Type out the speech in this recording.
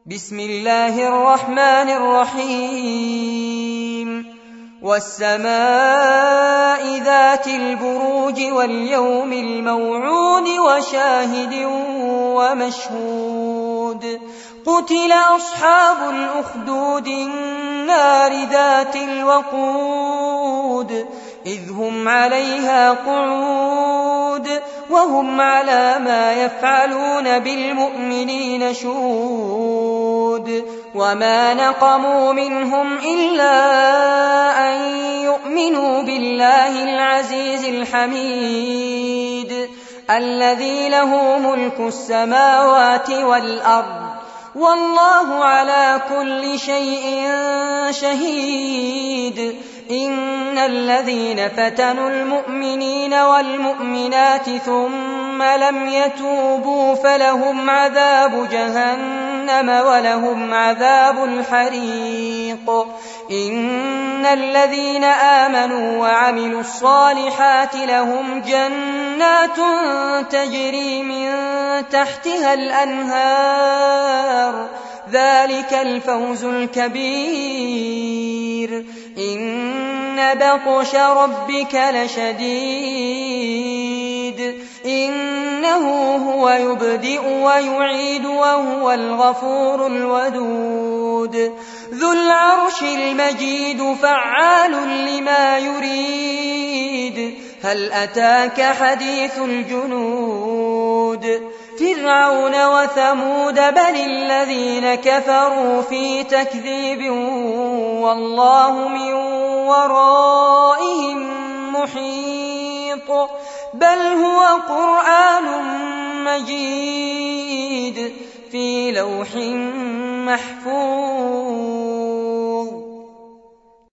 بسم الله الرحمن الرحيم والسماء ذات البروج واليوم الموعود وشاهد ومشهود قتل أصحاب الأخدود النار ذات الوقود إذ هم عليها قعود وهم على ما يفعلون بالمؤمنين شهود وما نقموا منهم إلا أن يؤمنوا بالله العزيز الحميد الذي له ملك السماوات والأرض والله على كل شيء شهيد إن الذين فتنوا المؤمنين والمؤمنات ثم لم يتوبوا فلهم عذاب جهنم ولهم عذاب الحريق إن الذين آمنوا وعملوا الصالحات لهم جنات تجري من تحتها الأنهار ذلك الفوز الكبير إن بطش ربك لشديد إنه هو يبدئ ويعيد وهو الغفور الودود ذو العرش المجيد فعال لما يريد هل أتاك حديث الجنود فرعون وثمود بل الذين كفروا في تكذيب والله من ورائهم محيط بل هو قرآن مجيد في لوح محفوظ